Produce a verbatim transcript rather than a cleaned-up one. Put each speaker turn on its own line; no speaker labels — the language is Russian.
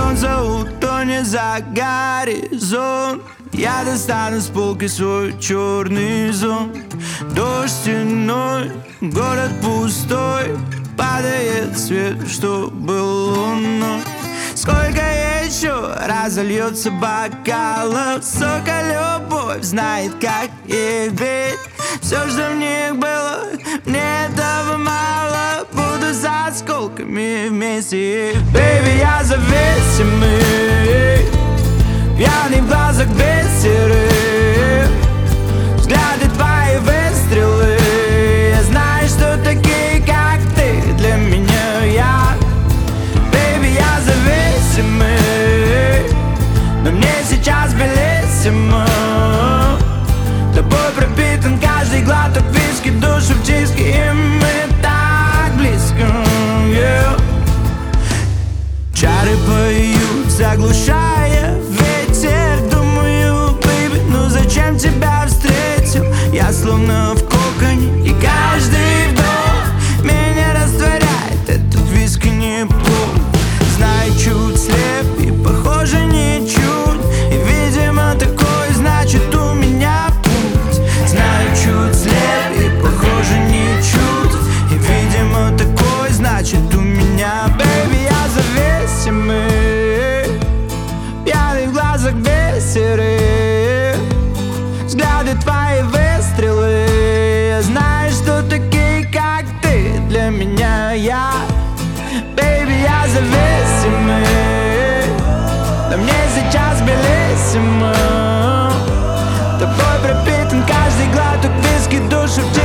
солнце утонет за горизонт. Я достану с полки свой черный зонт. Дождь стеной, город пустой, падает свет, что был луной. Сколько еще разольется бокалов сока, любовь знает, как их бить. Все, что в них было, мне этого мало. Буду за осколками вместе. Baby, я зависимый, пьяный в глазах бисеры, взгляды твои выстрелы. Я знаю, что такие, как ты, для меня я. Baby, я зависимый, но мне сейчас белиссимо. Тобой пропитан каждый глоток виски, душу в диски, и мы так близко, yeah. Чары поют, заглушая ветер. Думаю, baby, ну зачем тебя встретил? Я словно в коконе, и каждый вдох меня растворяет. Этот виски не плохо. Знаю, чуть слеп и похоже ничуть, и видимо такой, значит у меня путь. Знаю, чуть слеп и похоже ничуть, и видимо такой, значит у меня. Baby, я зависимый, пьяный в глазах бисеры, взгляды твои выстрелы. Я знаю, что такие, как ты, для меня я. Baby, я зависимый, но мне сейчас белиссимо. Тобой пропитан каждый глоток виски, душу в